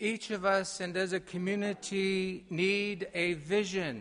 Each of us and as a community need a vision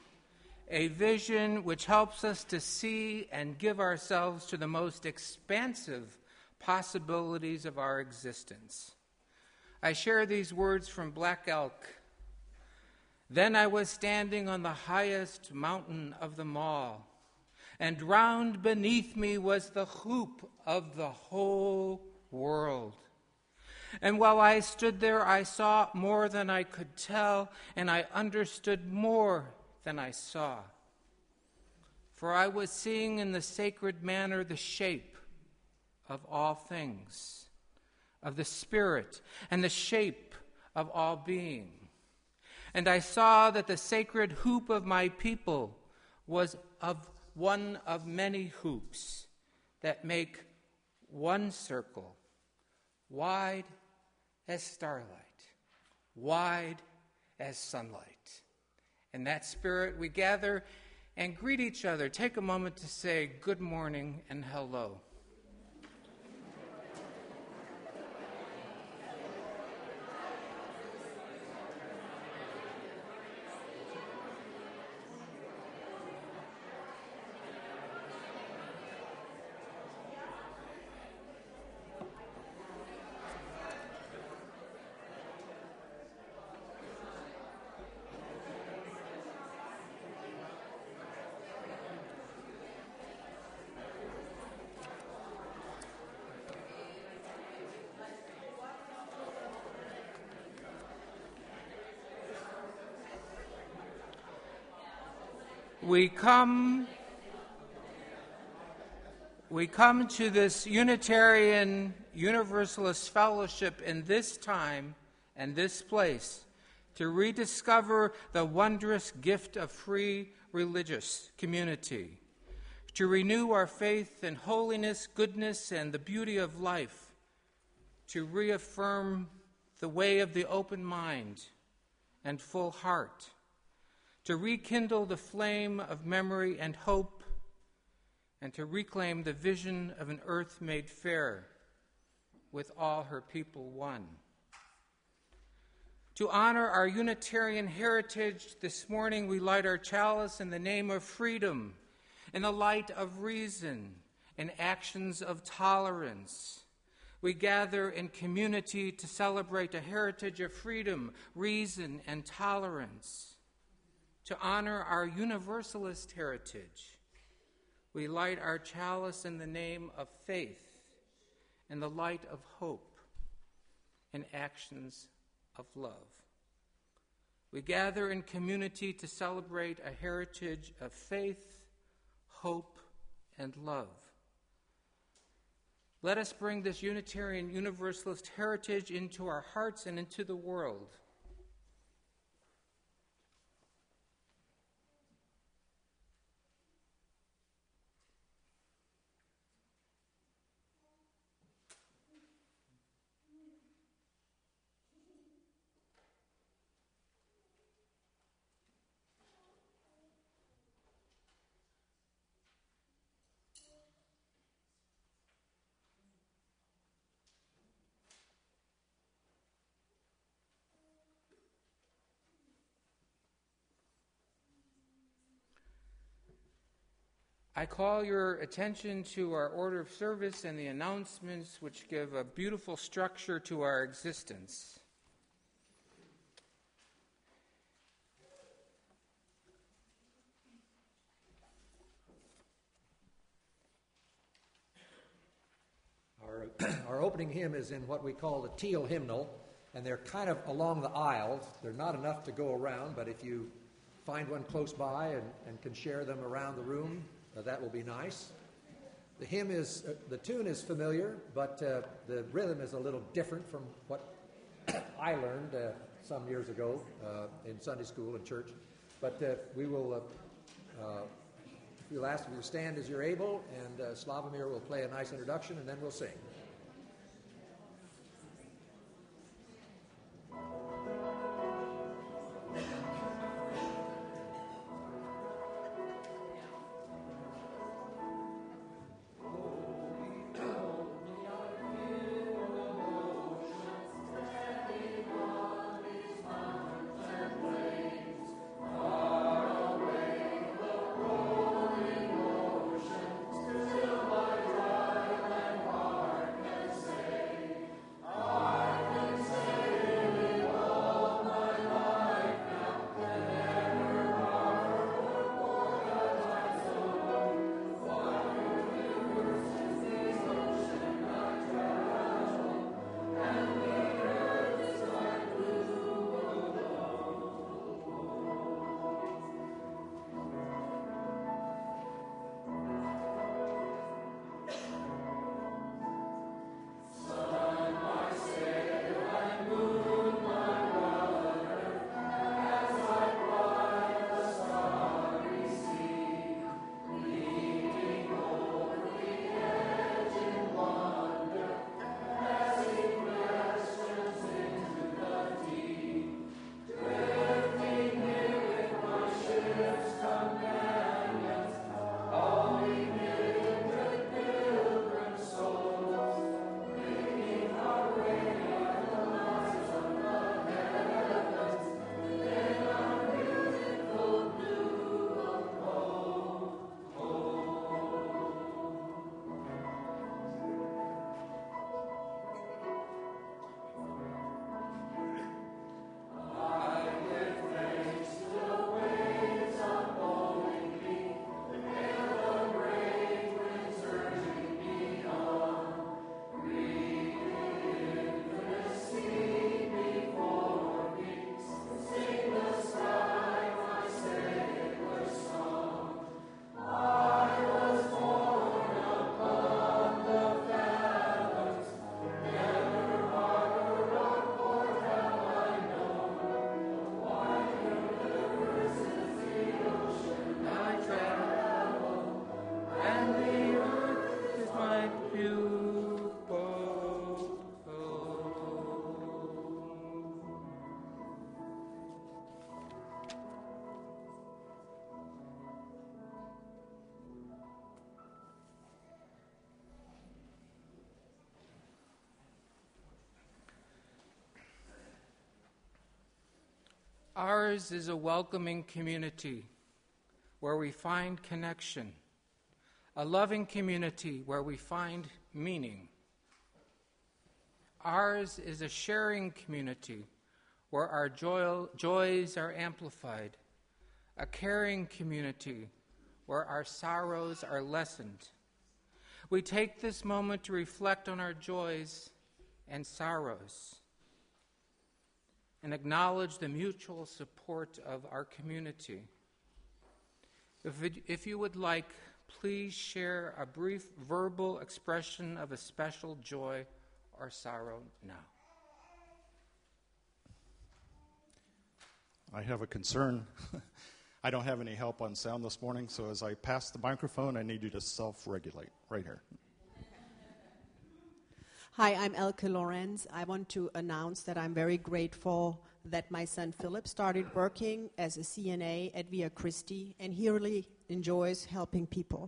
which helps us to see and give ourselves to the most expansive possibilities of our existence. I share these words from Black Elk. Then I was standing on the highest mountain of them all, and round beneath me was the hoop of the whole world. And while I stood there, I saw more than I could tell, and I understood more than I saw. For I was seeing in the sacred manner the shape of all things, of the Spirit, and the shape of all being. And I saw that the sacred hoop of my people was of one of many hoops that make one circle, wide as starlight, wide as sunlight. In that spirit, we gather and greet each other. Take a moment to say good morning and hello. We come to this Unitarian Universalist fellowship in this time and this place to rediscover the wondrous gift of free religious community, to renew our faith in holiness, goodness, and the beauty of life, to reaffirm the way of the open mind and full heart, to rekindle the flame of memory and hope, and to reclaim the vision of an earth made fair, with all her people one. To honor our Unitarian heritage, this morning we light our chalice in the name of freedom, in the light of reason, in actions of tolerance. We gather in community to celebrate a heritage of freedom, reason, and tolerance. To honor our Universalist heritage, we light our chalice in the name of faith, in the light of hope, in actions of love. We gather in community to celebrate a heritage of faith, hope, and love. Let us bring this Unitarian Universalist heritage into our hearts and into the world. I call your attention to our order of service and the announcements which give a beautiful structure to our existence. Our opening hymn is in what we call the teal hymnal, and they're kind of along the aisles. They're not enough to go around, but if you find one close by and can share them around the room, that will be nice. The hymn is, the tune is familiar, but the rhythm is a little different from what I learned some years ago in Sunday school and church. But we'll ask you to stand as you're able, and Slavomir will play a nice introduction, and then we'll sing. Holy, holy, holy, Ours is a welcoming community where we find connection, a loving community where we find meaning. Ours is a sharing community where our joys are amplified, a caring community where our sorrows are lessened. We take this moment to reflect on our joys and sorrows and acknowledge the mutual support of our community. If you would like, please share a brief verbal expression of a special joy or sorrow now. I have a concern. I don't have any help on sound this morning, so as I pass the microphone, I need you to self-regulate right here. Hi, I'm Elke Lorenz. I want to announce that I'm very grateful that my son Philip started working as a CNA at Via Christi, and he really enjoys helping people.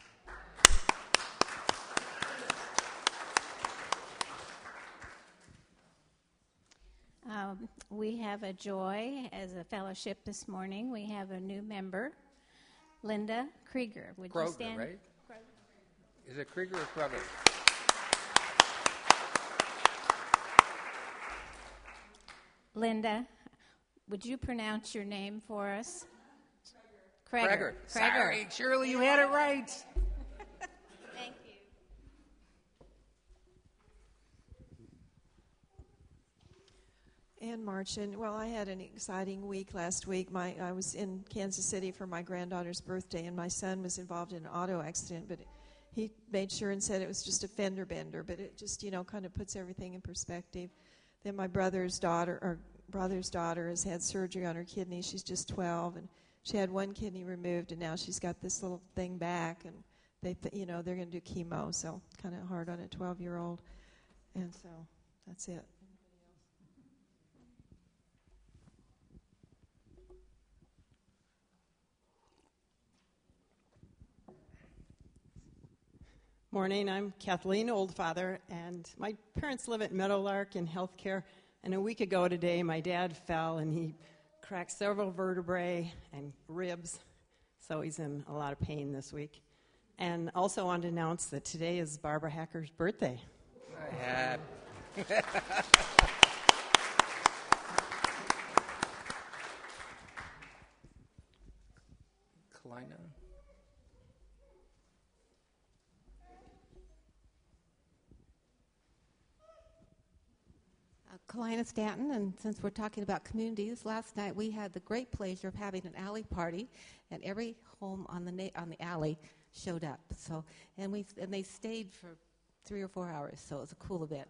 We have a joy as a fellowship this morning. We have a new member, Linda Krieger. Would Kroger, you stand? Right? Kroger. Is it Krieger or Kroger? Linda, would you pronounce your name for us? Kreger. Sorry, Shirley, you had it right. Thank you. Ann Marchin. Well, I had an exciting week last week. I was in Kansas City for my granddaughter's birthday, and my son was involved in an auto accident, but he made sure and said it was just a fender bender, but it just, kind of puts everything in perspective. Then my brother's daughter has had surgery on her kidney. She's just 12, and she had one kidney removed, and now she's got this little thing back, and they're going to do chemo, so kind of hard on a 12-year-old. And so that's it. Morning, I'm Kathleen Oldfather, and my parents live at Meadowlark in healthcare. And a week ago today, my dad fell and he cracked several vertebrae and ribs, so he's in a lot of pain this week. And also wanted to announce that today is Barbara Hacker's birthday. Kalina. Kalina Stanton, and since we're talking about communities, last night we had the great pleasure of having an alley party, and every home on the alley showed up. So, and they stayed for 3 or 4 hours. So it was a cool event.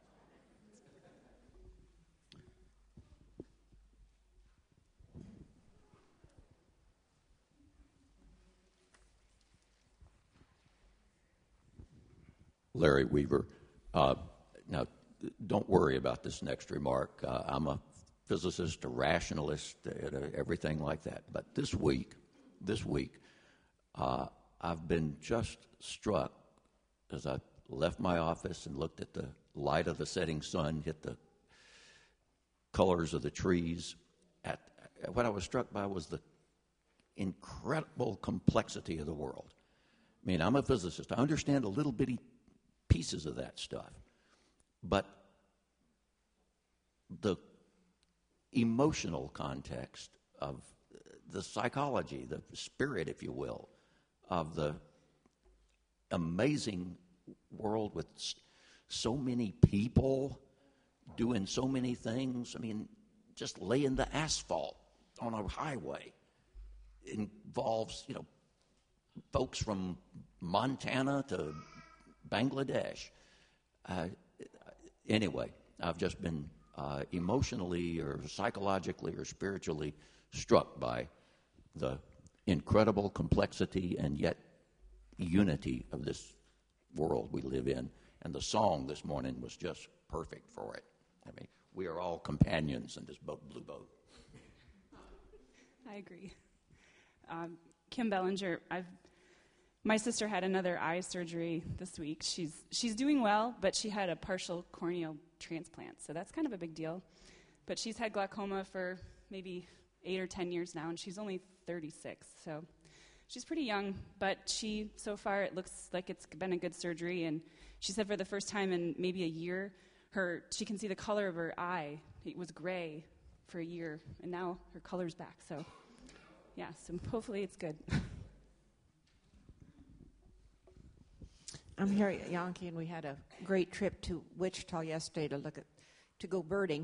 Larry Weaver. Now, don't worry about this next remark. I'm a physicist, a rationalist, everything like that. But this week, I've been just struck as I left my office and looked at the light of the setting sun hit the colors of the trees. What I was struck by was the incredible complexity of the world. I mean, I'm a physicist. I understand a little bitty pieces of that stuff. But the emotional context of the psychology, the spirit, if you will, of the amazing world with so many people doing so many things. I mean, just laying the asphalt on a highway involves, folks from Montana to Bangladesh. Anyway, I've just been emotionally or psychologically or spiritually struck by the incredible complexity and yet unity of this world we live in. And the song this morning was just perfect for it. I mean, we are all companions in this blue boat. I agree. Kim Bellinger, my sister had another eye surgery this week. She's doing well, but she had a partial corneal transplant, so that's kind of a big deal. But she's had glaucoma for maybe 8 or 10 years now, and she's only 36, so she's pretty young, but so far it looks like it's been a good surgery, and she said for the first time in maybe a year, she can see the color of her eye. It was gray for a year, and now her color's back, so yeah, so hopefully it's good. I'm Harriet Yonke, and we had a great trip to Wichita yesterday to go birding.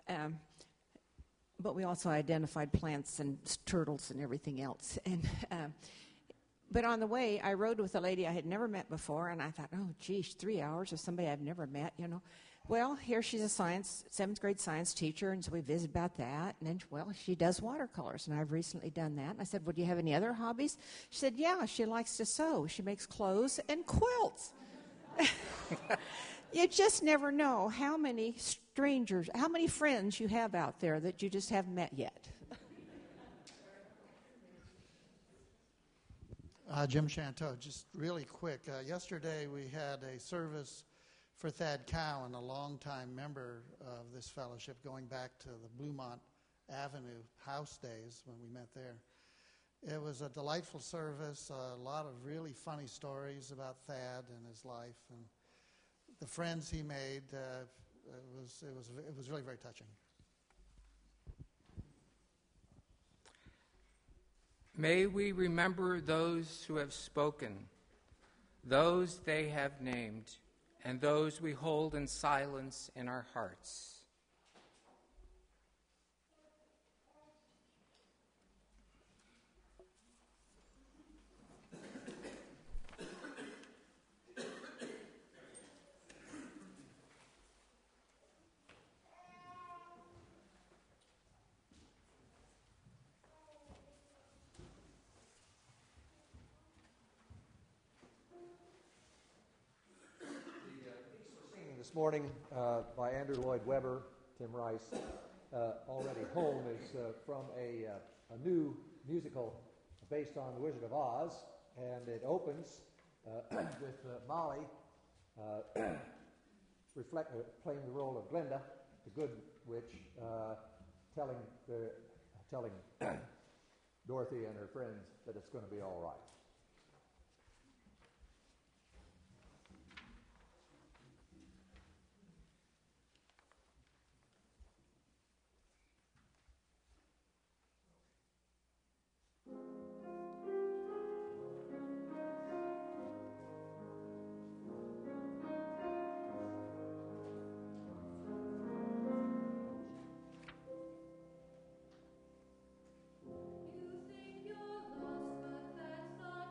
But we also identified plants and turtles and everything else. But on the way, I rode with a lady I had never met before, and I thought, oh, geez, 3 hours with somebody I've never met, you know. Well, here she's a 7th grade science teacher, and so we visited about that. And then, well, she does watercolors, and I've recently done that. And I said, well, do you have any other hobbies? She said, yeah, she likes to sew. She makes clothes and quilts. You just never know how many strangers, how many friends you have out there that you just haven't met yet. Jim Chanteau, just really quick. Yesterday we had a service for Thad Cowan, a longtime member of this fellowship, going back to the Bluemont Avenue house days when we met there. It was a delightful service, a lot of really funny stories about Thad and his life, and the friends he made. It was really very touching. May we remember those who have spoken, those they have named, and those we hold in silence in our hearts. This morning by Andrew Lloyd Webber, Tim Rice, Already Home, is from a new musical based on The Wizard of Oz, and it opens with Molly playing the role of Glinda, the good witch, telling Dorothy and her friends that it's going to be all right. You think you're lost, but that's not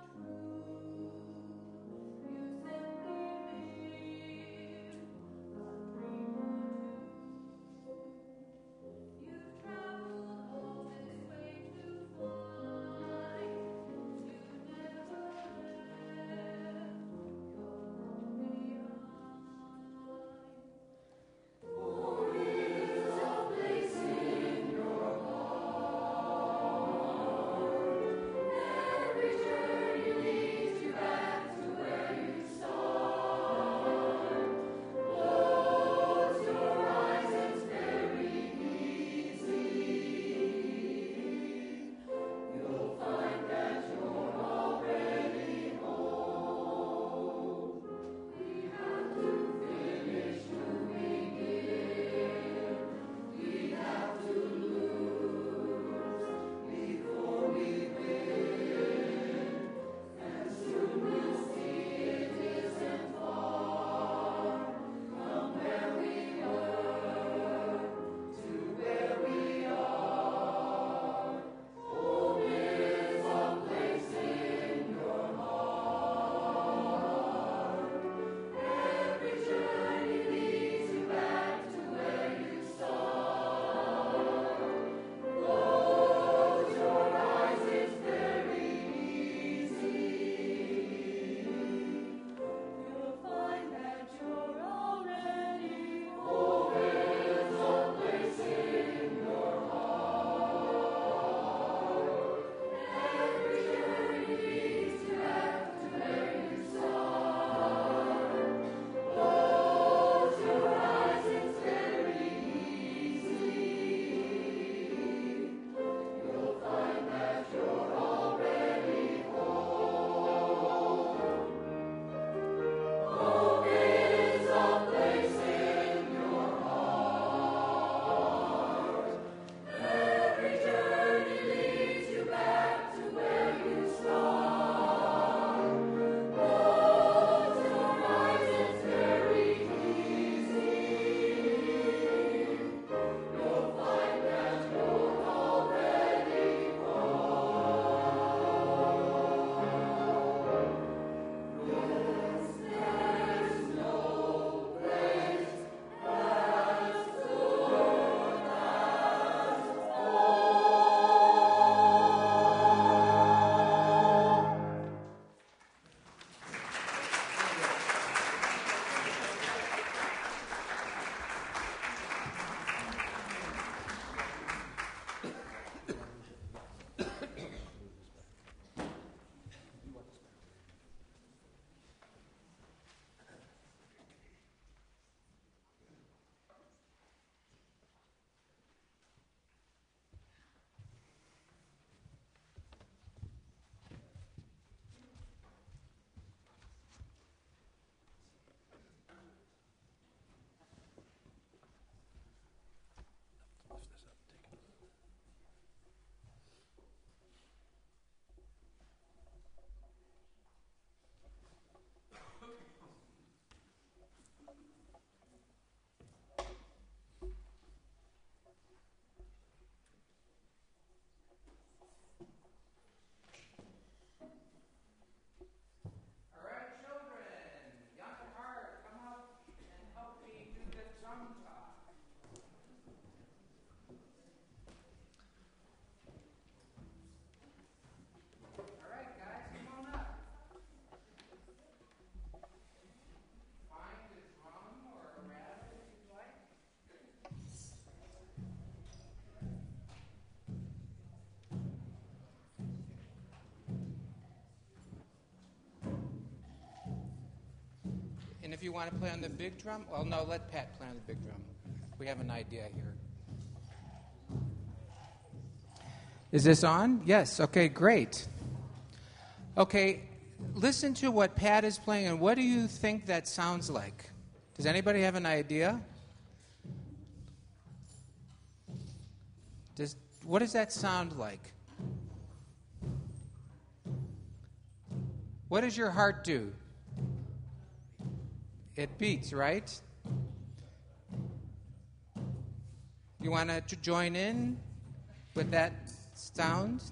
if you want to play on the big drum, well, no, let Pat play on the big drum. We have an idea here. Is this on? Yes. Okay, great. Okay, listen to what Pat is playing, and what do you think that sounds like? Does anybody have an idea? What does that sound like? What does your heart do? It beats, right? You want to join in with that sound?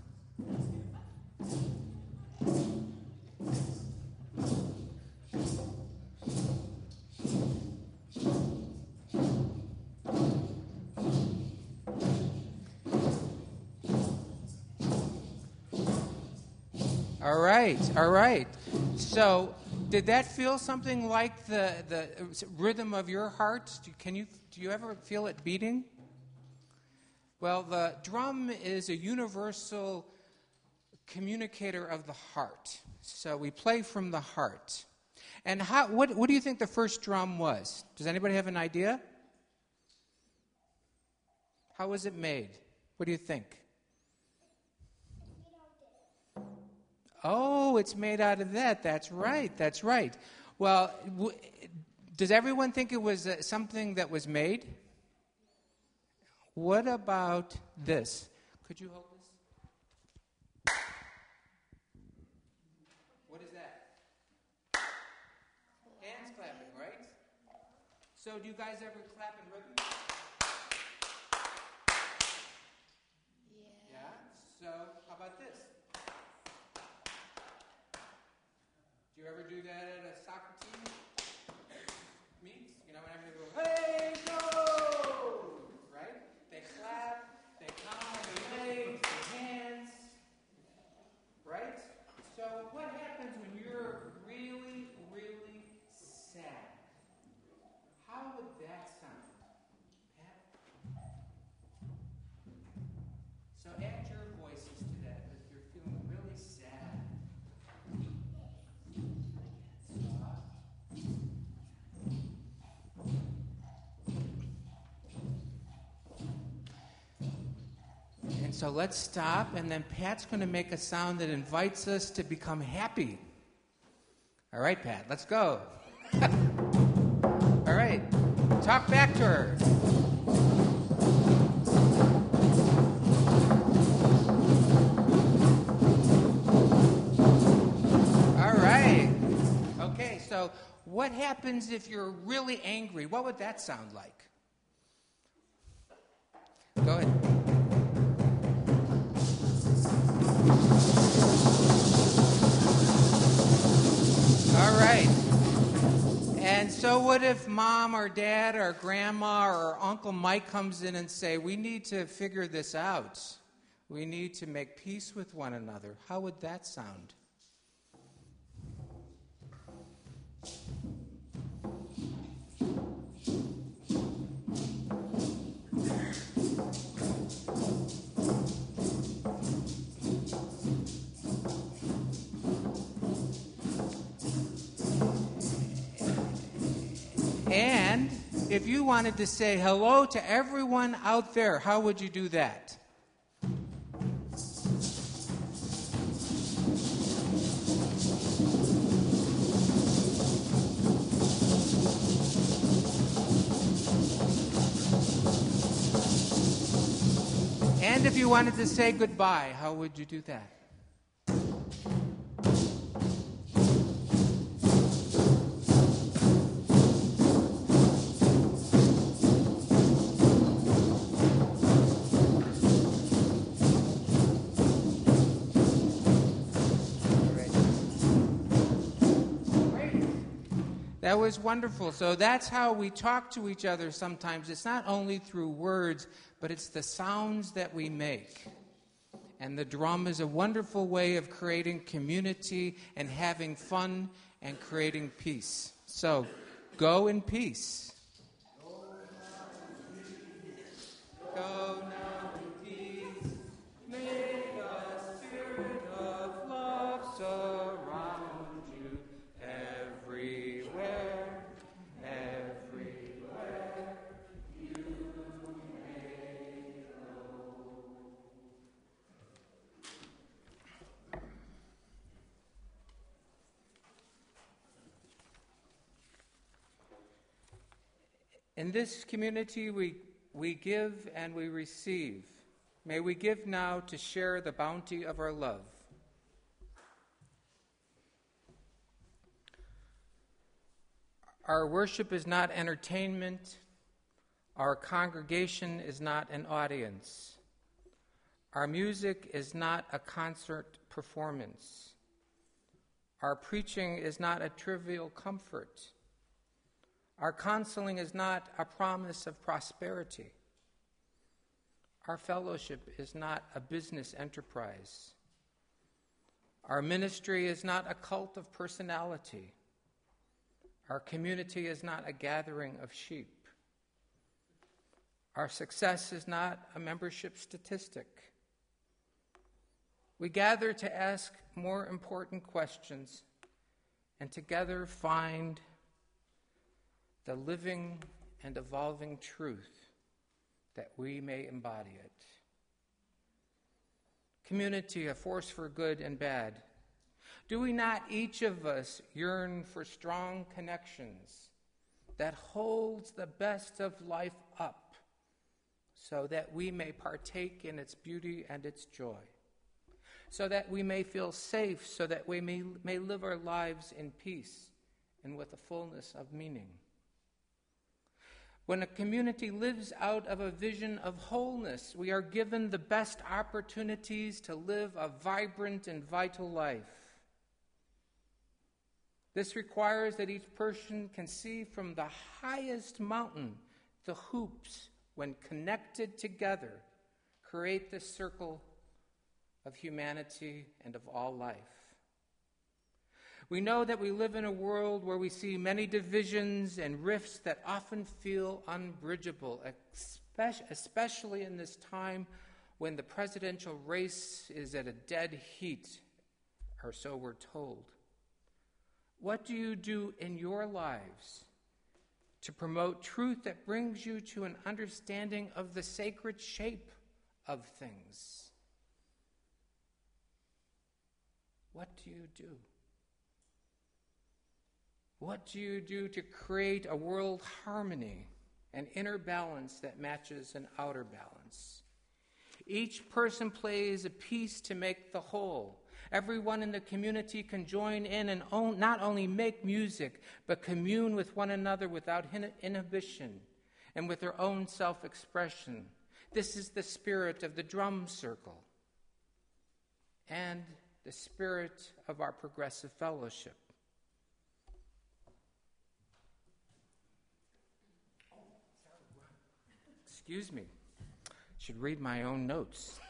All right. So, did that feel something like the rhythm of your heart? Do you ever feel it beating? Well, the drum is a universal communicator of the heart. So we play from the heart. And what do you think the first drum was? Does anybody have an idea? How was it made? What do you think? Oh, it's made out of that. That's right. Well, does everyone think it was something that was made? What about this? Could you hold this? What is that? Hands clapping, right? So do you guys ever clap in rhythm? Yeah. So how about this? Do you ever do that at a soccer team meet? You know, whenever they go, hey, go! Right? They clap, they count their legs, their hands. Right? So what happens when you're really, really sad? How would that sound? Pat? So add your voices to that if you're feeling really sad. And so let's stop, and then Pat's going to make a sound that invites us to become happy. All right, Pat, let's go. All right, talk back to her. All right. Okay, so what happens if you're really angry? What would that sound like? Go ahead. All right. And so what if mom or dad or grandma or Uncle Mike comes in and say, we need to figure this out. We need to make peace with one another. How would that sound? And if you wanted to say hello to everyone out there, how would you do that? And if you wanted to say goodbye, how would you do that? That was wonderful. So that's how we talk to each other sometimes. It's not only through words, but it's the sounds that we make. And the drum is a wonderful way of creating community and having fun and creating peace. So go in peace. Go now in peace. May the spirit of love surround you everywhere. In this community, we give and we receive. May we give now to share the bounty of our love. Our worship is not entertainment. Our congregation is not an audience. Our music is not a concert performance. Our preaching is not a trivial comfort. Our counseling is not a promise of prosperity. Our fellowship is not a business enterprise. Our ministry is not a cult of personality. Our community is not a gathering of sheep. Our success is not a membership statistic. We gather to ask more important questions and together find the living and evolving truth that we may embody it. Community, a force for good and bad. Do we not, each of us, yearn for strong connections that holds the best of life up so that we may partake in its beauty and its joy, so that we may feel safe, so that we may live our lives in peace and with a fullness of meaning? When a community lives out of a vision of wholeness, we are given the best opportunities to live a vibrant and vital life. This requires that each person can see from the highest mountain the hoops, when connected together, create this circle of humanity and of all life. We know that we live in a world where we see many divisions and rifts that often feel unbridgeable, especially in this time when the presidential race is at a dead heat, or so we're told. What do you do in your lives to promote truth that brings you to an understanding of the sacred shape of things? What do you do? What do you do to create a world harmony, an inner balance that matches an outer balance? Each person plays a piece to make the whole. Everyone in the community can join in and not only make music, but commune with one another without inhibition and with their own self-expression. This is the spirit of the drum circle and the spirit of our progressive fellowship. Excuse me. Should read my own notes.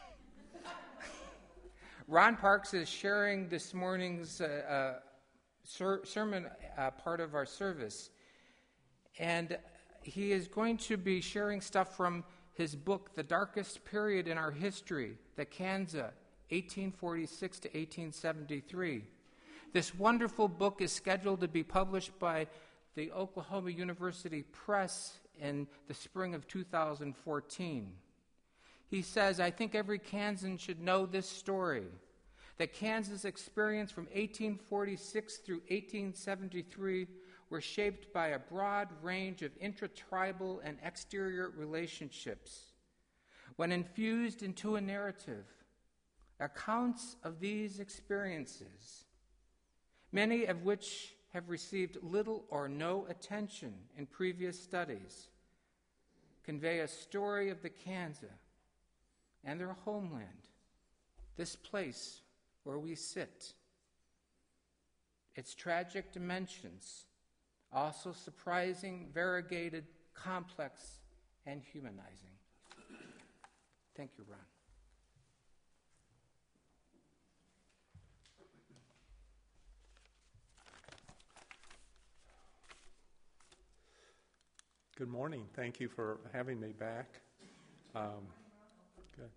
Ron Parks is sharing this morning's sermon part of our service. And he is going to be sharing stuff from his book, The Darkest Period in Our History, the Kansas, 1846 to 1873. This wonderful book is scheduled to be published by the Oklahoma University Press in the spring of 2014. He says, I think every Kansan should know this story. The Kansas experience from 1846 through 1873 were shaped by a broad range of intratribal and exterior relationships. When infused into a narrative, accounts of these experiences, many of which have received little or no attention in previous studies, convey a story of the Kansas and their homeland, this place where we sit. Its tragic dimensions, also surprising, variegated, complex, and humanizing. Thank you, Ron. Good morning. Thank you for having me back. Good.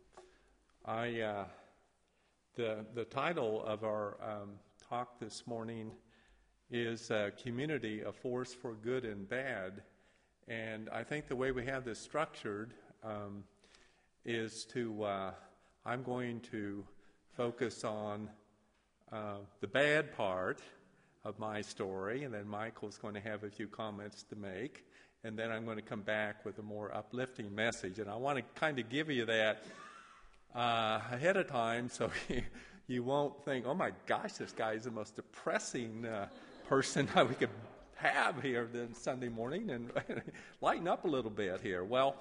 The title of our talk this morning is Community, a Force for Good and Bad. And I think the way we have this structured is to, I'm going to focus on the bad part of my story, and then Michael's going to have a few comments to make. and then I'm going to come back with a more uplifting message. And I want to kind of give you that ahead of time so you won't think, oh my gosh, this guy is the most depressing person we could have here this Sunday morning, and lighten up a little bit here. Well,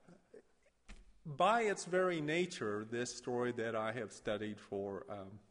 by its very nature, this story that I have studied for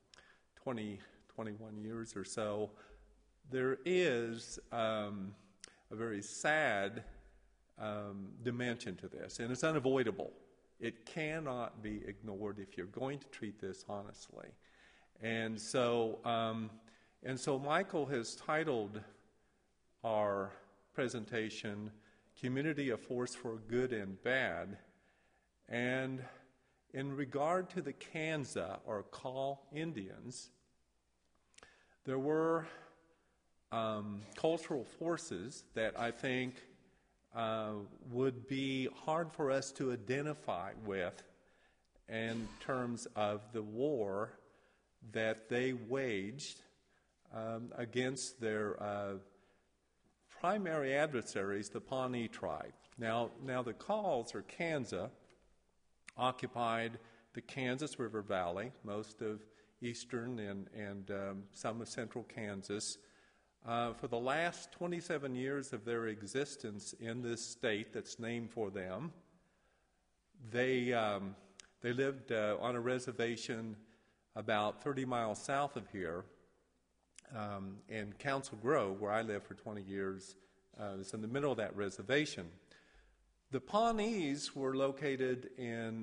21 years or so, there is a very sad dimension to this, and it's unavoidable. It cannot be ignored if you're going to treat this honestly. And so Michael has titled our presentation, Community: A Force for Good and Bad. And in regard to the Kansa, or Kaw Indians, there were cultural forces that I think would be hard for us to identify with in terms of the war that they waged against their primary adversaries, the Pawnee tribe. Now the Kaws, or Kansa, occupied the Kansas River Valley, most of eastern and some of central Kansas. For the last 27 years of their existence in this state that's named for them, they lived on a reservation about 30 miles south of here, in Council Grove, where I lived for 20 years. It's in the middle of that reservation. The Pawnees were located in,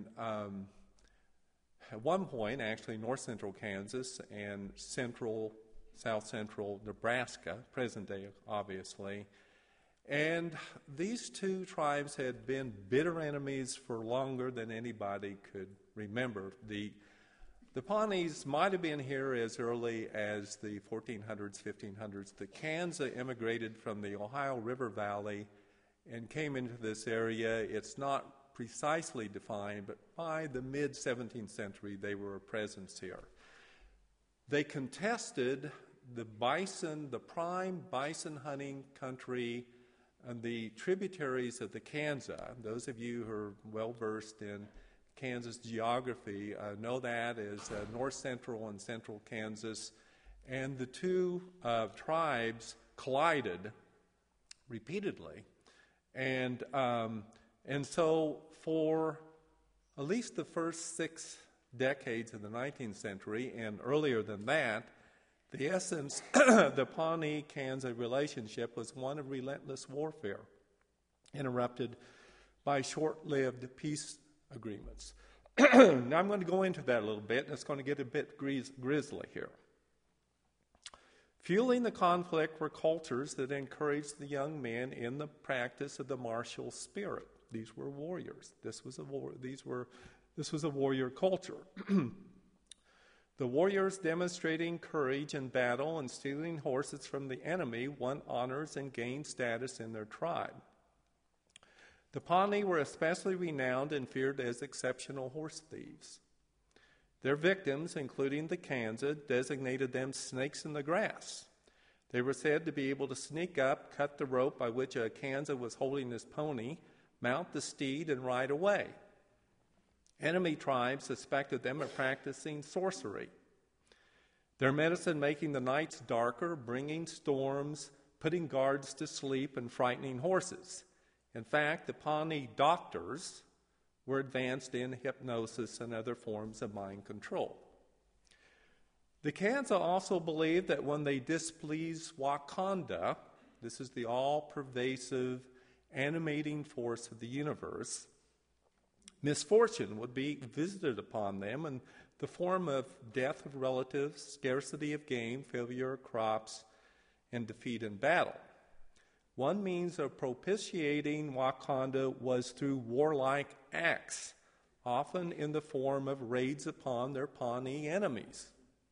at one point, actually north central Kansas and south central Nebraska, present day, obviously. And these two tribes had been bitter enemies for longer than anybody could remember. The Pawnees might have been here as early as the 1400s, 1500s. The Kansa immigrated from the Ohio River Valley and came into this area. It's not precisely defined, but by the mid-17th century, they were a presence here. They contested the bison, the prime bison hunting country, and the tributaries of the Kansa. Those of you who are well-versed in Kansas geography know that as north central and central Kansas. And the two tribes collided repeatedly. And so for at least the first 6 decades of the 19th century, and earlier than that, the essence of the Pawnee-Kansa relationship was one of relentless warfare, interrupted by short-lived peace agreements. Now I'm going to go into that a little bit, and it's going to get a bit grisly here. Fueling the conflict were cultures that encouraged the young men in the practice of the martial spirit. These were warriors. This was a warrior culture. The warriors demonstrating courage in battle and stealing horses from the enemy won honors and gained status in their tribe. The Pawnee were especially renowned and feared as exceptional horse thieves. Their victims, including the Kansa, designated them snakes in the grass. They were said to be able to sneak up, cut the rope by which a Kansa was holding his pony, mount the steed, and ride away. Enemy tribes suspected them of practicing sorcery, their medicine making the nights darker, bringing storms, putting guards to sleep, and frightening horses. In fact, the Pawnee doctors were advanced in hypnosis and other forms of mind control. The Kansa also believed that when they displeased Wakanda, this is the all-pervasive, animating force of the universe, misfortune would be visited upon them in the form of death of relatives, scarcity of game, failure of crops, and defeat in battle. One means of propitiating Wakanda was through warlike acts, often in the form of raids upon their Pawnee enemies.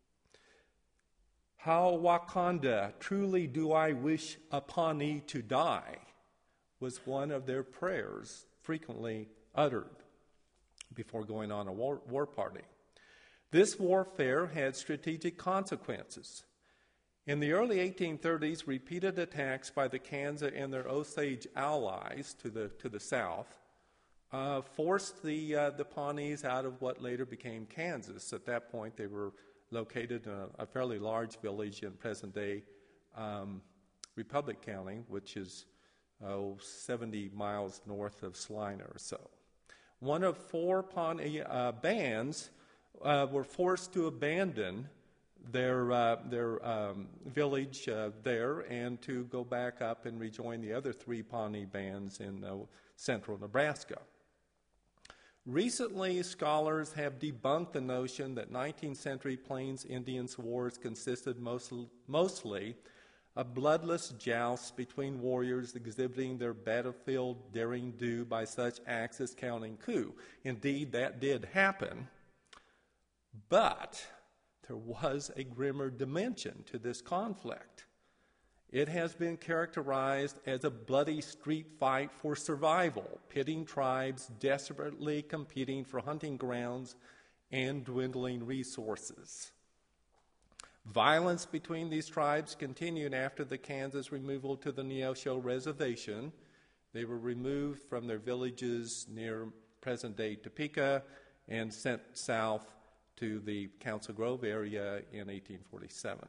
How Wakanda, truly do I wish a Pawnee to die, was one of their prayers frequently uttered before going on a war party. This warfare had strategic consequences. In the early 1830s, repeated attacks by the Kansa and their Osage allies to the south forced the Pawnees out of what later became Kansas. At that point, they were located in a fairly large village in present-day Republic County, which is 70 miles north of Salina or so. One of 4 Pawnee bands were forced to abandon their village there and to go back up and rejoin the other 3 Pawnee bands in central Nebraska. Recently, scholars have debunked the notion that 19th century Plains Indians wars consisted mostly of bloodless jousts between warriors exhibiting their battlefield daring do by such acts as counting coup. Indeed, that did happen, but there was a grimmer dimension to this conflict. It has been characterized as a bloody street fight for survival, pitting tribes desperately competing for hunting grounds and dwindling resources. Violence between these tribes continued after the Kansas removal to the Neosho Reservation. They were removed from their villages near present-day Topeka and sent south to the Council Grove area in 1847.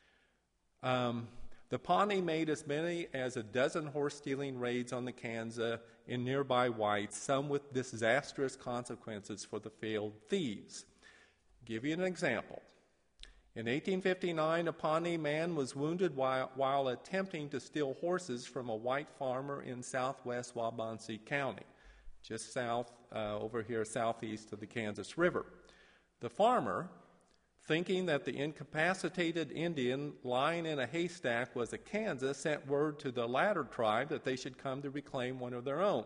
The Pawnee made as many as a dozen horse-stealing raids on the Kansa in nearby whites, some with disastrous consequences for the failed thieves. I'll give you an example. In 1859, a Pawnee man was wounded while attempting to steal horses from a white farmer in southwest Waubonsee County, just south, over here southeast of the Kansas River. The farmer, thinking that the incapacitated Indian lying in a haystack was a Kansas, sent word to the latter tribe that they should come to reclaim one of their own.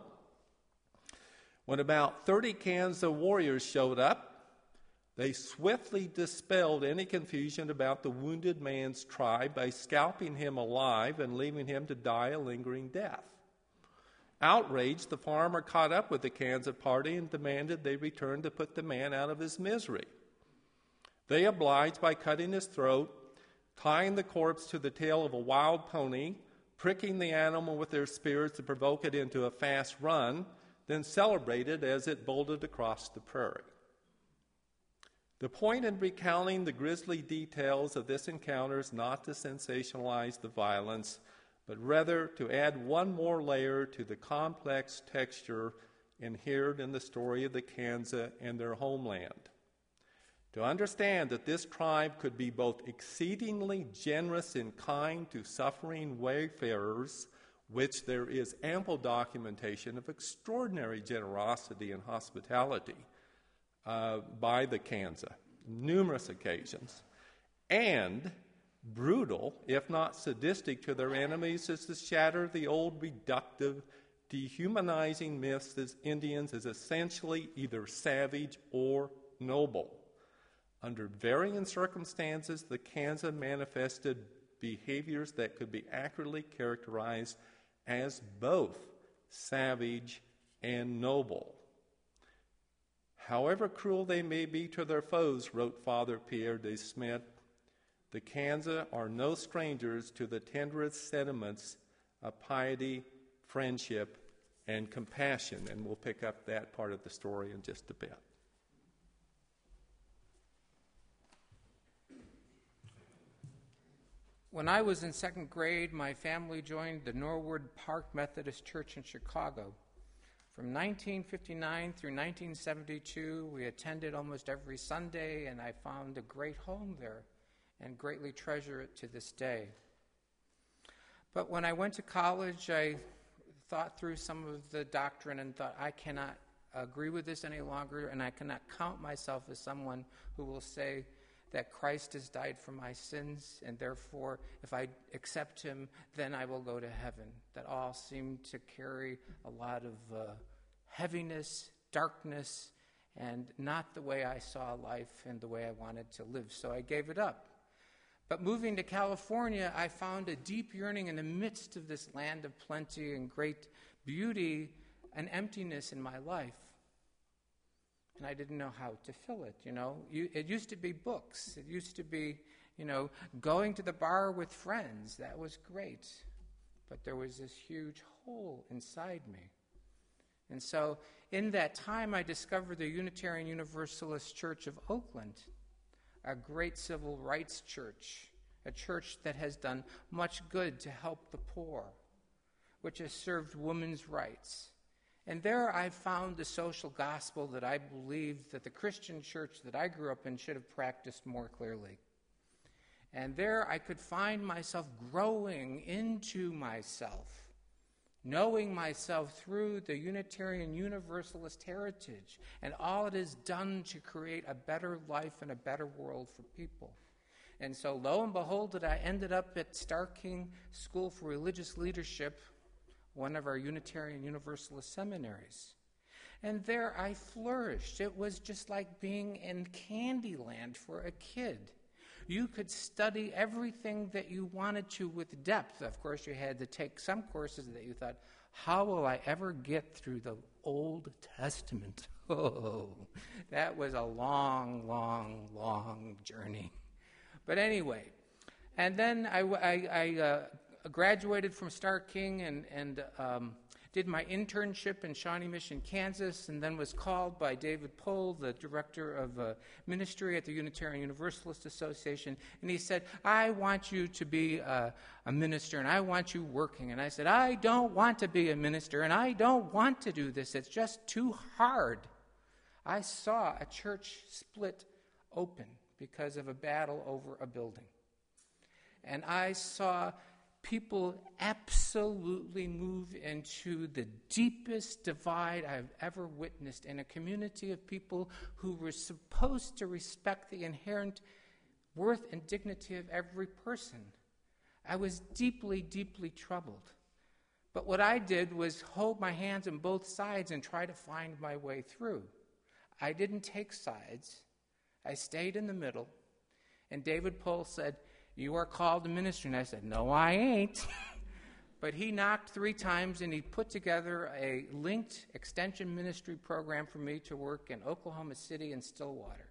When about 30 Kansas warriors showed up, they swiftly dispelled any confusion about the wounded man's tribe by scalping him alive and leaving him to die a lingering death. Outraged, the farmer caught up with the Kansas party and demanded they return to put the man out of his misery. They obliged by cutting his throat, tying the corpse to the tail of a wild pony, pricking the animal with their spears to provoke it into a fast run, then celebrated as it bolted across the prairie. The point in recounting the grisly details of this encounter is not to sensationalize the violence, but rather to add one more layer to the complex texture inherent in the story of the Kansa and their homeland. To understand that this tribe could be both exceedingly generous in kind to suffering wayfarers, which there is ample documentation of extraordinary generosity and hospitality by the Kansa, numerous occasions, and brutal, if not sadistic, to their enemies, is to shatter the old reductive, dehumanizing myths that Indians is essentially either savage or noble. Under varying circumstances, the Kansa manifested behaviors that could be accurately characterized as both savage and noble. However cruel they may be to their foes, wrote Father Pierre de Smet, the Kansa are no strangers to the tenderest sentiments of piety, friendship, and compassion. And we'll pick up that part of the story in just a bit. When I was in second grade, my family joined the Norwood Park Methodist Church in Chicago. From 1959 through 1972, we attended almost every Sunday, and I found a great home there and greatly treasure it to this day. But when I went to college, I thought through some of the doctrine and thought, I cannot agree with this any longer, and I cannot count myself as someone who will say that Christ has died for my sins, and therefore, if I accept him, then I will go to heaven. That all seemed to carry a lot of heaviness, darkness, and not the way I saw life and the way I wanted to live. So I gave it up. But moving to California, I found a deep yearning in the midst of this land of plenty and great beauty, an emptiness in my life. And I didn't know how to fill it, It used to be books. It used to be, Going to the bar with friends, that was great. But there was this huge hole inside me. And so in that time, I discovered the Unitarian Universalist Church of Oakland, a great civil rights church, a church that has done much good to help the poor, which has served women's rights. And there I found the social gospel that I believed that the Christian church that I grew up in should have practiced more clearly. And there I could find myself growing into myself, knowing myself through the Unitarian Universalist heritage and all it has done to create a better life and a better world for people. And so lo and behold that I ended up at Starr King School for Religious Leadership, one of our Unitarian Universalist seminaries. And there I flourished. It was just like being in Candyland for a kid. You could study everything that you wanted to with depth. Of course, you had to take some courses that you thought, how will I ever get through the Old Testament? Oh, that was a long, long, long journey. But anyway, and then I graduated from Starr King and did my internship in Shawnee Mission, Kansas, and then was called by David Pohl, the director of ministry at the Unitarian Universalist Association, and he said, I want you to be a minister, and I want you working. And I said, I don't want to be a minister, and I don't want to do this. It's just too hard. I saw a church split open because of a battle over a building. And I saw people absolutely move into the deepest divide I've ever witnessed in a community of people who were supposed to respect the inherent worth and dignity of every person. I was deeply, deeply troubled. But what I did was hold my hands on both sides and try to find my way through. I didn't take sides. I stayed in the middle. And David Pohl said, you are called to ministry. And I said, no, I ain't. But he knocked 3 times, and he put together a linked extension ministry program for me to work in Oklahoma City and Stillwater.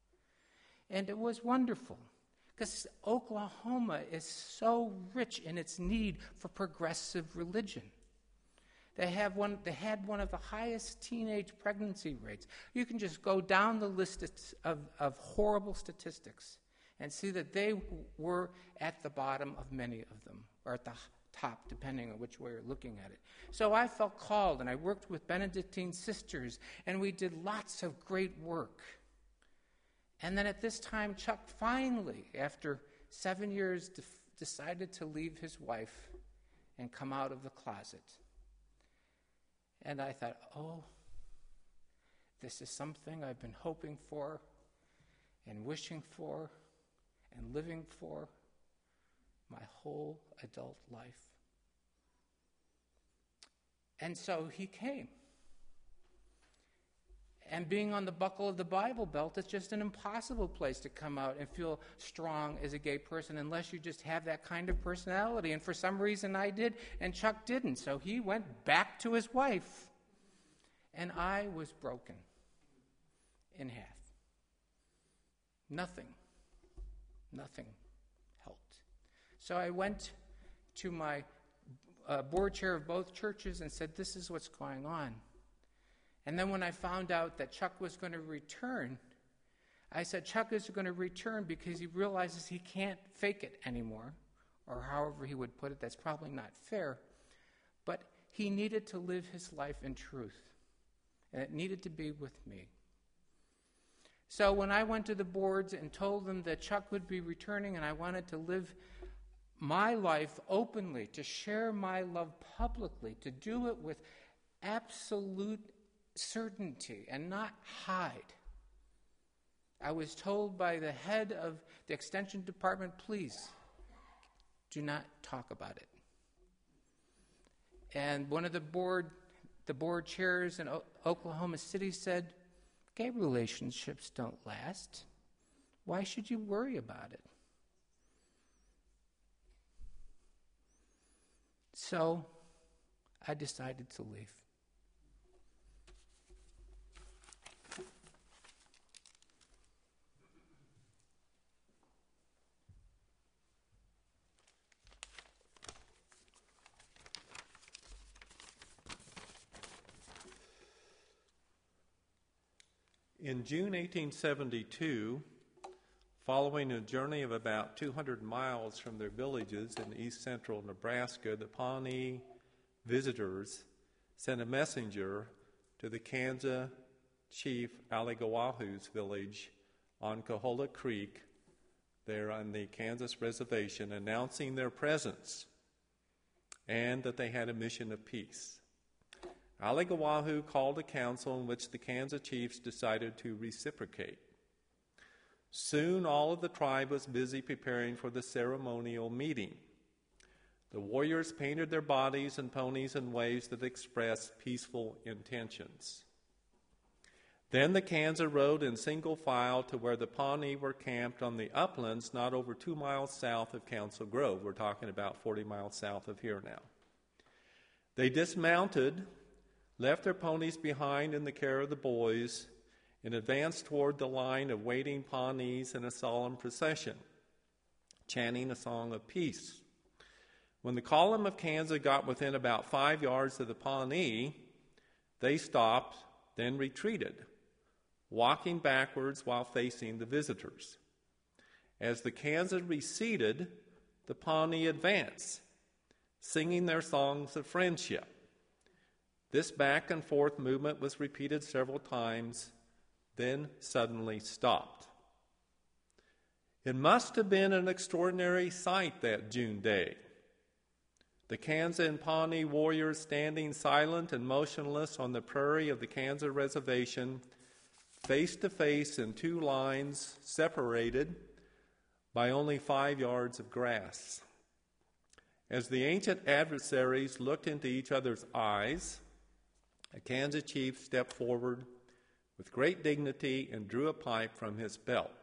And it was wonderful, because Oklahoma is so rich in its need for progressive religion. They had one of the highest teenage pregnancy rates. You can just go down the list of horrible statistics and see that they were at the bottom of many of them, or at the top, depending on which way you're looking at it. So I felt called, and I worked with Benedictine sisters, and we did lots of great work. And then at this time, Chuck finally, after 7 years, decided to leave his wife and come out of the closet. And I thought, oh, this is something I've been hoping for and wishing for and living for my whole adult life. And so he came. And being on the buckle of the Bible Belt, it's just an impossible place to come out and feel strong as a gay person unless you just have that kind of personality. And for some reason I did, and Chuck didn't. So he went back to his wife. And I was broken in half. Nothing helped. So I went to my board chair of both churches and said, this is what's going on. And then when I found out that Chuck was going to return, I said, Chuck is going to return because he realizes he can't fake it anymore, or however he would put it. That's probably not fair. But he needed to live his life in truth, and it needed to be with me. So when I went to the boards and told them that Chuck would be returning and I wanted to live my life openly, to share my love publicly, to do it with absolute certainty and not hide, I was told by the head of the extension department, please do not talk about it. And one of the board chairs in Oklahoma City said, gay relationships don't last. Why should you worry about it? So I decided to leave. In June 1872, following a journey of about 200 miles from their villages in east central Nebraska, the Pawnee visitors sent a messenger to the Kansas chief Aligawahu's village on Cohola Creek, there on the Kansas reservation, announcing their presence and that they had a mission of peace. Aligawahu called a council in which the Kansas chiefs decided to reciprocate. Soon all of the tribe was busy preparing for the ceremonial meeting. The warriors painted their bodies and ponies in ways that expressed peaceful intentions. Then the Kansas rode in single file to where the Pawnee were camped on the uplands not over 2 miles south of Council Grove. We're talking about 40 miles south of here now. They dismounted, left their ponies behind in the care of the boys, and advanced toward the line of waiting Pawnees in a solemn procession, chanting a song of peace. When the column of Kansas got within about 5 yards of the Pawnee, they stopped, then retreated, walking backwards while facing the visitors. As the Kansas receded, the Pawnee advanced, singing their songs of friendship. This back and forth movement was repeated several times, then suddenly stopped. It must have been an extraordinary sight that June day. The Kansas and Pawnee warriors standing silent and motionless on the prairie of the Kansas reservation, face to face in two lines separated by only 5 yards of grass. As the ancient adversaries looked into each other's eyes, a Kansas chief stepped forward with great dignity and drew a pipe from his belt.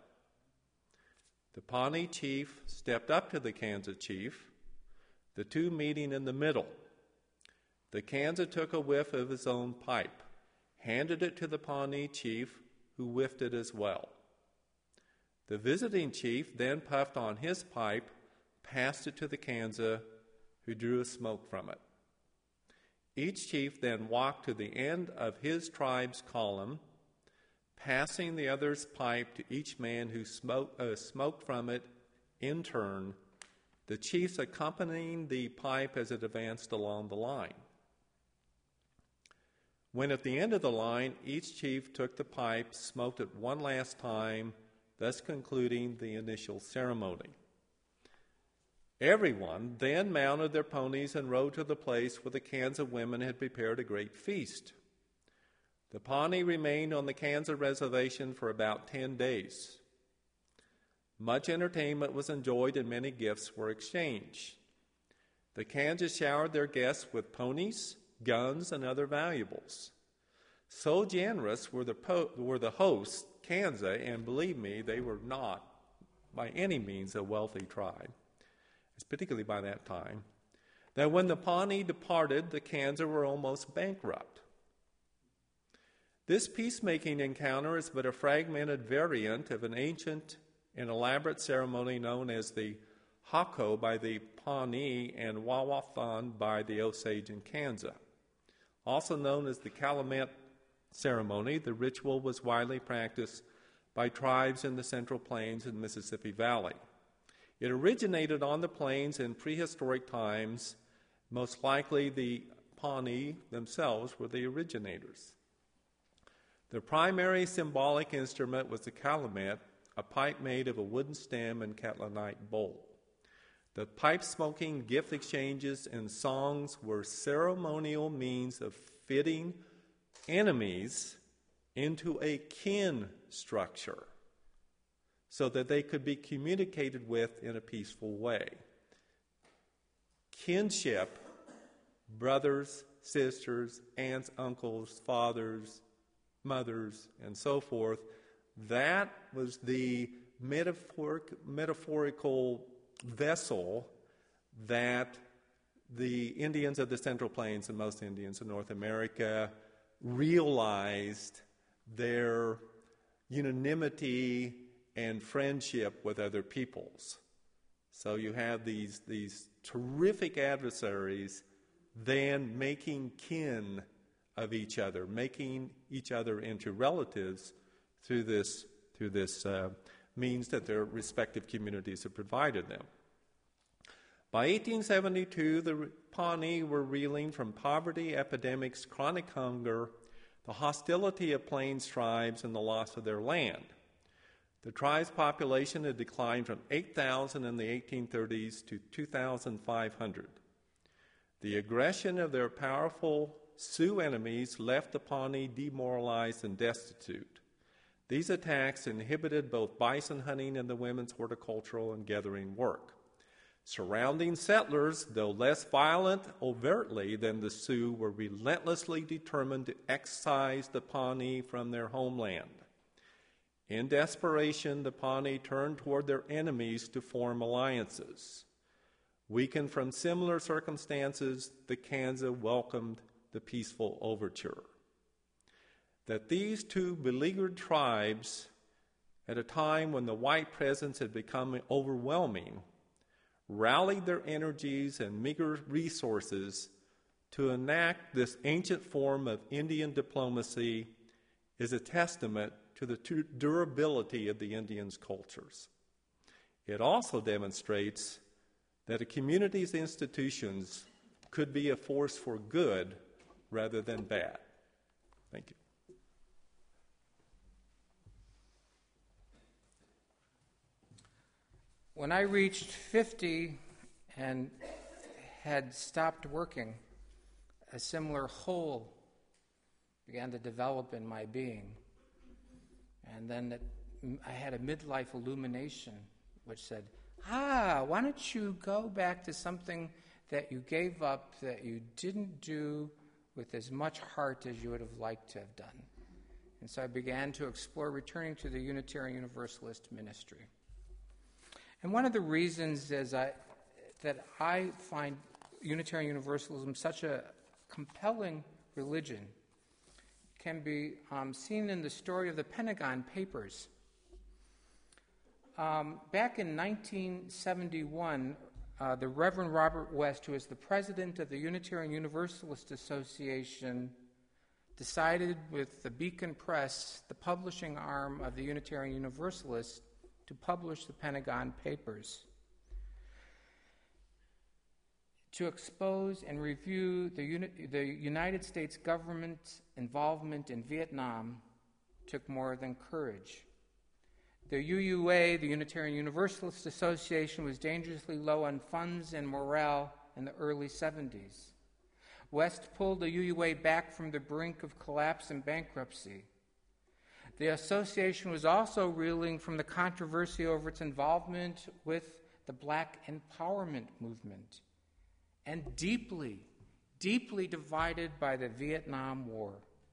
The Pawnee chief stepped up to the Kansas chief, the two meeting in the middle. The Kansas took a whiff of his own pipe, handed it to the Pawnee chief, who whiffed it as well. The visiting chief then puffed on his pipe, passed it to the Kansas, who drew a smoke from it. Each chief then walked to the end of his tribe's column, passing the other's pipe to each man who smoked from it in turn, the chiefs accompanying the pipe as it advanced along the line. When at the end of the line, each chief took the pipe, smoked it one last time, thus concluding the initial ceremony. Everyone then mounted their ponies and rode to the place where the Kansas women had prepared a great feast. The Pawnee remained on the Kansas reservation for about 10 days. Much entertainment was enjoyed and many gifts were exchanged. The Kansas showered their guests with ponies, guns, and other valuables. So generous were the hosts, Kansas, and believe me, they were not by any means a wealthy tribe, particularly by that time, that when the Pawnee departed, the Kansas were almost bankrupt. This peacemaking encounter is but a fragmented variant of an ancient and elaborate ceremony known as the Hako by the Pawnee and Wawathan by the Osage in Kansas. Also known as the Calumet ceremony, the ritual was widely practiced by tribes in the Central Plains and Mississippi Valley. It originated on the plains in prehistoric times. Most likely the Pawnee themselves were the originators. The primary symbolic instrument was the calumet, a pipe made of a wooden stem and catlinite bowl. The pipe-smoking, gift exchanges, and songs were ceremonial means of fitting enemies into a kin structure so that they could be communicated with in a peaceful way. Kinship, brothers, sisters, aunts, uncles, fathers, mothers, and so forth, that was the metaphorical vessel that the Indians of the Central Plains and most Indians in North America realized their unanimity and friendship with other peoples. So you have these terrific adversaries then making kin of each other, making each other into relatives through this means that their respective communities have provided them. By 1872, the Pawnee were reeling from poverty, epidemics, chronic hunger, the hostility of Plains tribes, and the loss of their land. The tribe's population had declined from 8,000 in the 1830s to 2,500. The aggression of their powerful Sioux enemies left the Pawnee demoralized and destitute. These attacks inhibited both bison hunting and the women's horticultural and gathering work. Surrounding settlers, though less violent overtly than the Sioux, were relentlessly determined to excise the Pawnee from their homeland. In desperation, the Pawnee turned toward their enemies to form alliances. Weakened from similar circumstances, the Kansas welcomed the peaceful overture. That these two beleaguered tribes, at a time when the white presence had become overwhelming, rallied their energies and meager resources to enact this ancient form of Indian diplomacy is a testament to the durability of the Indians' cultures. It also demonstrates that a community's institutions could be a force for good rather than bad. Thank you. When I reached 50 and had stopped working, a similar hole began to develop in my being. And then I had a midlife illumination which said, why don't you go back to something that you gave up, that you didn't do with as much heart as you would have liked to have done. And so I began to explore returning to the Unitarian Universalist ministry. And one of the reasons is that I find Unitarian Universalism such a compelling religion can be seen in the story of the Pentagon Papers. Back in 1971, the Reverend Robert West, who is the president of the Unitarian Universalist Association, decided with the Beacon Press, the publishing arm of the Unitarian Universalists, to publish the Pentagon Papers, to expose and review the United States government's involvement in Vietnam took more than courage. The UUA, the Unitarian Universalist Association, was dangerously low on funds and morale in the early 70s. West pulled the UUA back from the brink of collapse and bankruptcy. The association was also reeling from the controversy over its involvement with the Black empowerment movement, and deeply, deeply divided by the Vietnam War.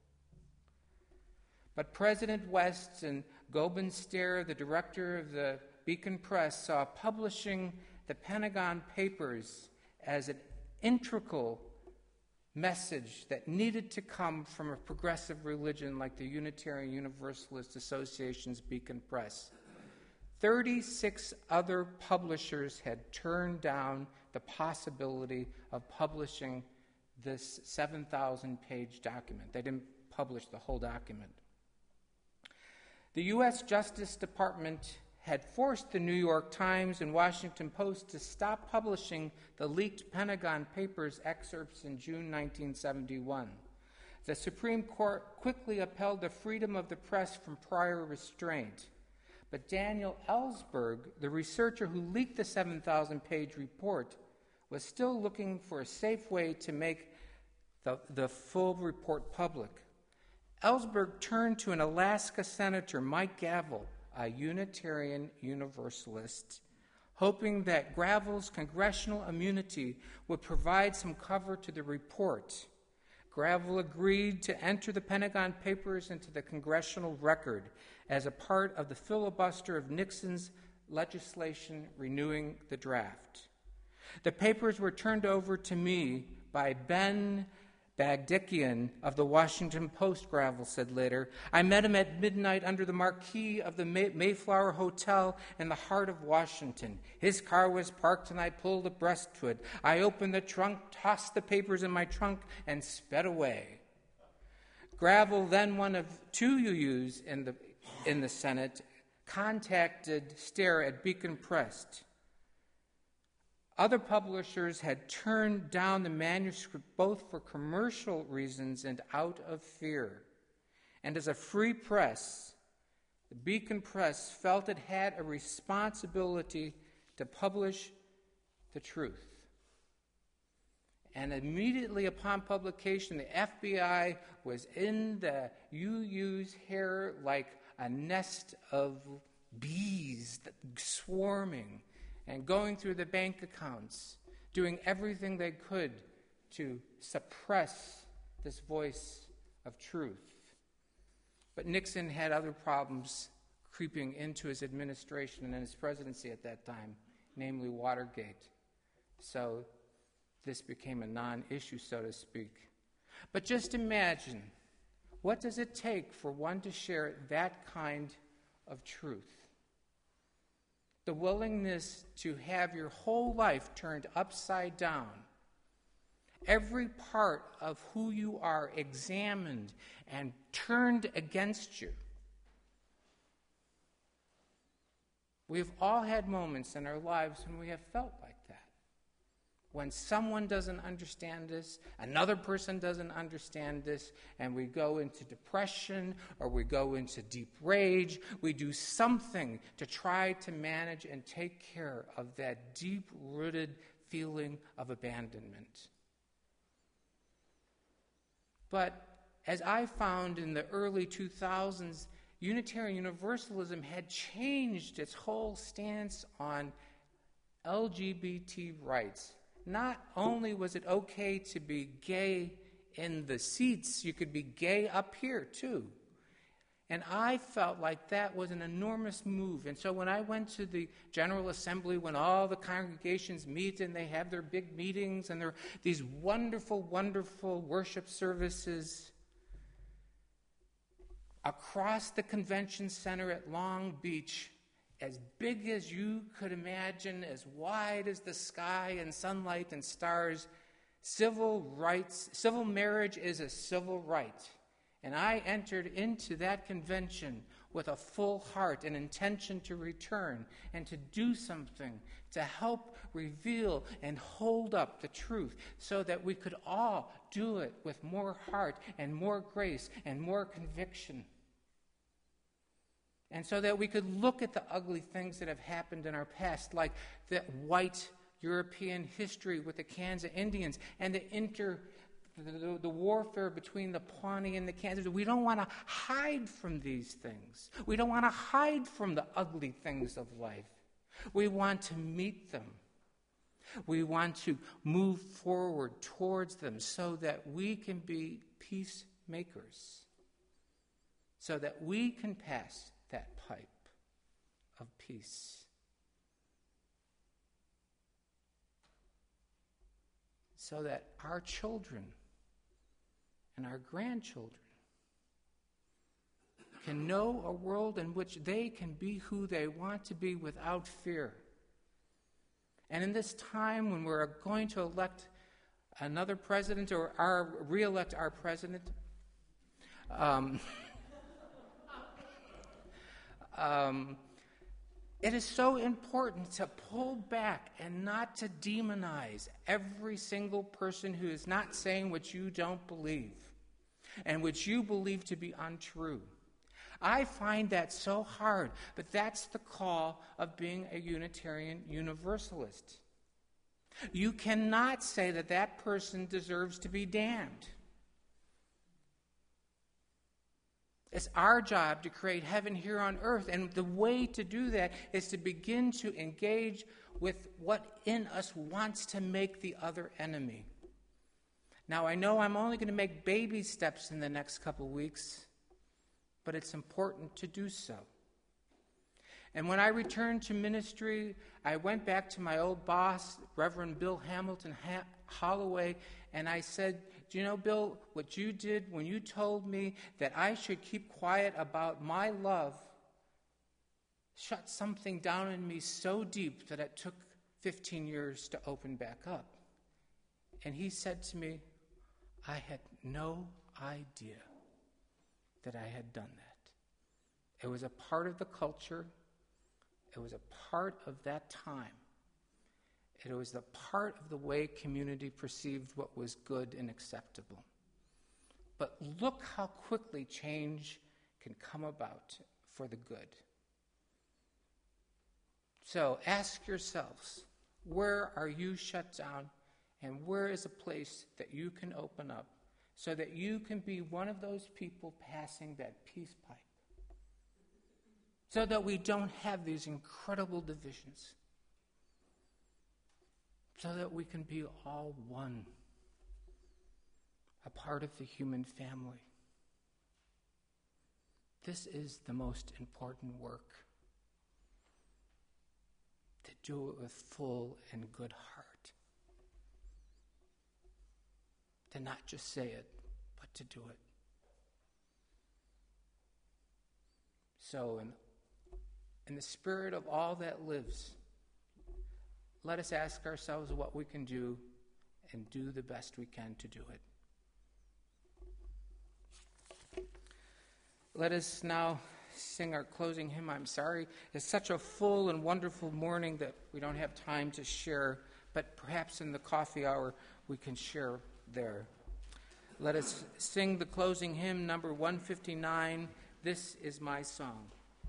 But President West and Goben Stair, the director of the Beacon Press, saw publishing the Pentagon Papers as an integral message that needed to come from a progressive religion like the Unitarian Universalist Association's Beacon Press. 36 other publishers had turned down the possibility of publishing this 7,000-page document. They didn't publish the whole document. The U.S. Justice Department had forced the New York Times and Washington Post to stop publishing the leaked Pentagon Papers excerpts in June 1971. The Supreme Court quickly upheld the freedom of the press from prior restraint. But Daniel Ellsberg, the researcher who leaked the 7,000-page report, was still looking for a safe way to make the full report public. Ellsberg turned to an Alaska Senator, Mike Gravel, a Unitarian Universalist, hoping that Gravel's congressional immunity would provide some cover to the report. Gravel agreed to enter the Pentagon Papers into the congressional record as a part of the filibuster of Nixon's legislation renewing the draft. The papers were turned over to me by Ben Bagdikian of the Washington Post, Gravel said later. I met him at midnight under the marquee of the Mayflower Hotel in the heart of Washington. His car was parked and I pulled abreast to it. I opened the trunk, tossed the papers in my trunk, and sped away. Gravel, then one of two UUs in the in the Senate contacted Stare at Beacon Press. Other publishers had turned down the manuscript both for commercial reasons and out of fear. And as a free press, the Beacon Press felt it had a responsibility to publish the truth. And immediately upon publication, the FBI was in the UU's hair like a nest of bees swarming and going through the bank accounts, doing everything they could to suppress this voice of truth. But Nixon had other problems creeping into his administration and his presidency at that time, namely Watergate. So this became a non-issue, so to speak. But just imagine, what does it take for one to share that kind of truth? The willingness to have your whole life turned upside down. Every part of who you are examined and turned against you. We've all had moments in our lives when we have felt like that. When someone doesn't understand this, another person doesn't understand this, and we go into depression or we go into deep rage. We do something to try to manage and take care of that deep-rooted feeling of abandonment. But as I found in the early 2000s, Unitarian Universalism had changed its whole stance on LGBT rights. Not only was it okay to be gay in the seats, you could be gay up here too. And I felt like that was an enormous move. And so when I went to the General Assembly, when all the congregations meet and they have their big meetings and there are these wonderful, wonderful worship services, across the convention center at Long Beach, as big as you could imagine, as wide as the sky and sunlight and stars, civil marriage is a civil right. And I entered into that convention with a full heart and intention to return and to do something to help reveal and hold up the truth so that we could all do it with more heart and more grace and more conviction. And so that we could look at the ugly things that have happened in our past, like the white European history with the Kansas Indians and the warfare between the Pawnee and the Kansas. We don't want to hide from these things. We don't want to hide from the ugly things of life. We want to meet them. We want to move forward towards them so that we can be peacemakers, so that we can pass that pipe of peace. So that our children and our grandchildren can know a world in which they can be who they want to be without fear. And in this time when we're going to elect another president or re-elect our president, it is so important to pull back and not to demonize every single person who is not saying what you don't believe and which you believe to be untrue. I find that so hard, but that's the call of being a Unitarian Universalist. You cannot say that that person deserves to be damned. It's our job to create heaven here on earth, and the way to do that is to begin to engage with what in us wants to make the other enemy. Now, I know I'm only going to make baby steps in the next couple weeks, but it's important to do so. And when I returned to ministry, I went back to my old boss, Reverend Bill Hamilton Holloway, and I said, do you know, Bill, what you did when you told me that I should keep quiet about my love shut something down in me so deep that it took 15 years to open back up. And he said to me, I had no idea that I had done that. It was a part of the culture. It was a part of that time. It was the part of the way community perceived what was good and acceptable. But look how quickly change can come about for the good. So ask yourselves, where are you shut down, and where is a place that you can open up so that you can be one of those people passing that peace pipe? So that we don't have these incredible divisions. So that we can be all one, a part of the human family. This is the most important work. To do it with full and good heart. To not just say it, but to do it. So in the spirit of all that lives, let us ask ourselves what we can do and do the best we can to do it. Let us now sing our closing hymn, I'm Sorry. It's such a full and wonderful morning that we don't have time to share, but perhaps in the coffee hour we can share there. Let us sing the closing hymn, number 159, This Is My Song.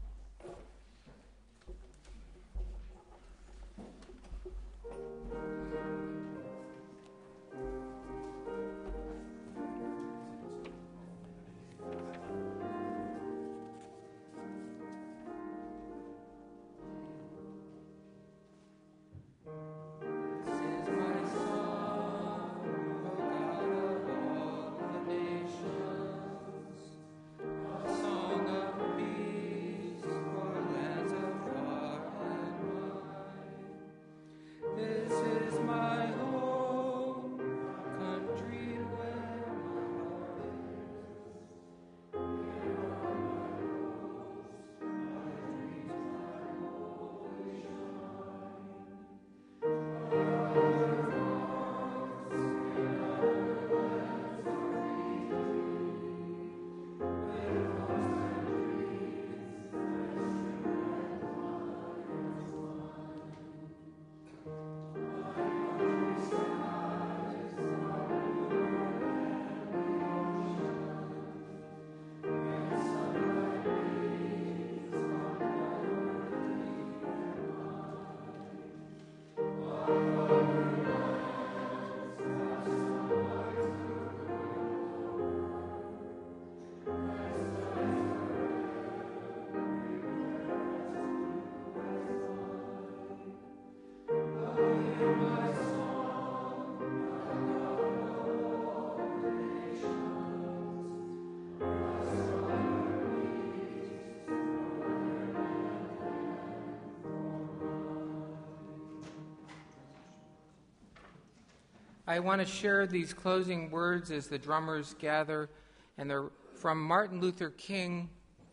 I want to share these closing words as the drummers gather, and they're from Martin Luther King.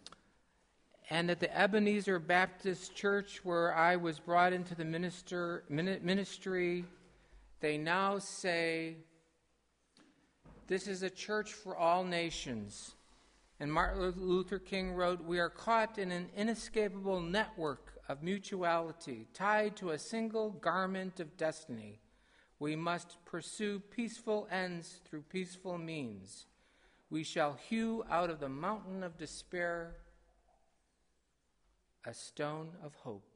And at the Ebenezer Baptist Church, where I was brought into the ministry, they now say, this is a church for all nations. And Martin Luther King wrote, we are caught in an inescapable network of mutuality, tied to a single garment of destiny. We must pursue peaceful ends through peaceful means. We shall hew out of the mountain of despair a stone of hope.